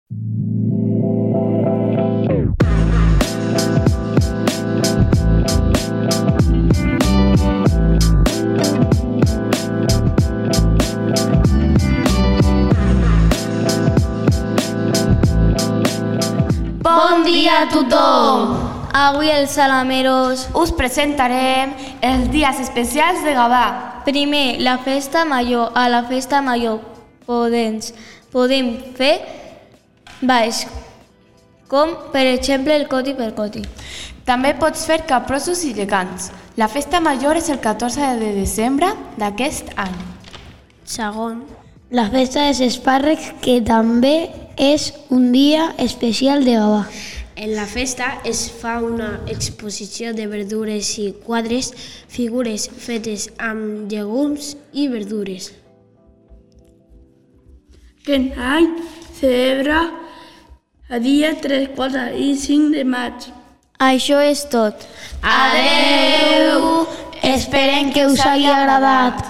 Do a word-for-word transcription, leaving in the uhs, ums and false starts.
Bon dia a tothom! Avui els salameros us presentarem els dies especials de Gavà. Primer, la festa major. A la festa major podem, podem fer balls, com per exemple el coti per coti. També pots fer capgrossos i gegants. La festa major és el catorze de desembre d'aquest any. Segon, la festa dels espàrrecs, que també és un dia especial de Gavà. En la festa es fa una exposició de verdures i quadres, figures fetes amb llegums i verdures. Aquest any celebra el dia tres, quatre i cinc de maig. Això és tot. Adeu! Esperem que us hagi agradat.